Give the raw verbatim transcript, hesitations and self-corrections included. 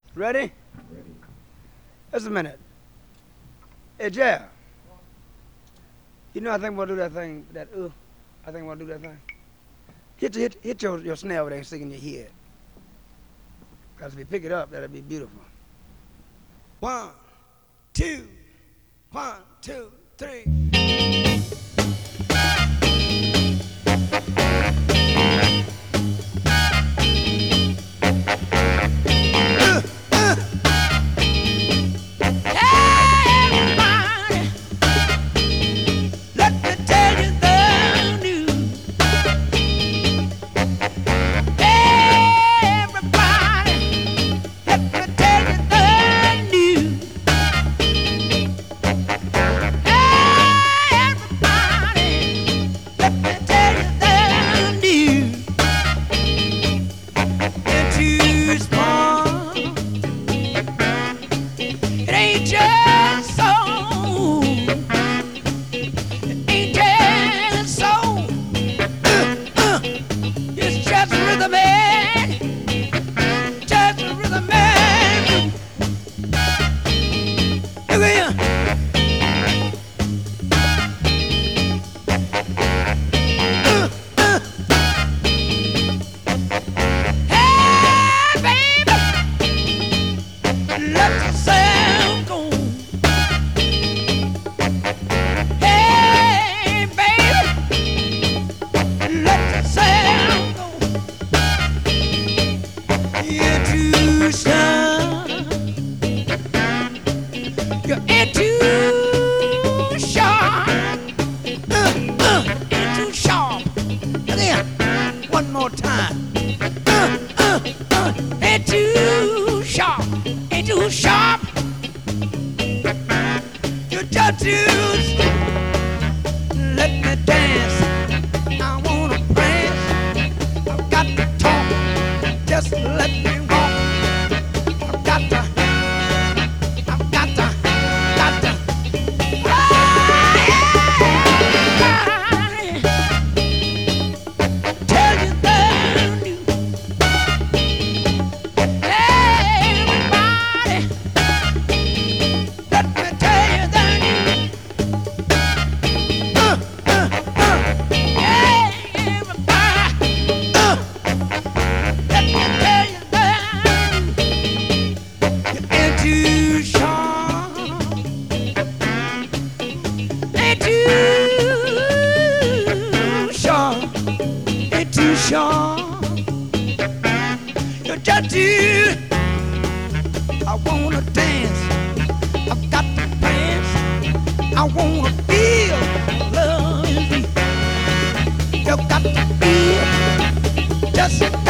Ready? Just a minute. Hey, Jeff. You know I think we'll do that thing, that uh, I think we'll do that thing. Hit, hit, hit your, your snare over there and stick in your head. Because if you pick it up, that'll be beautiful. One, two, one, two, three. Just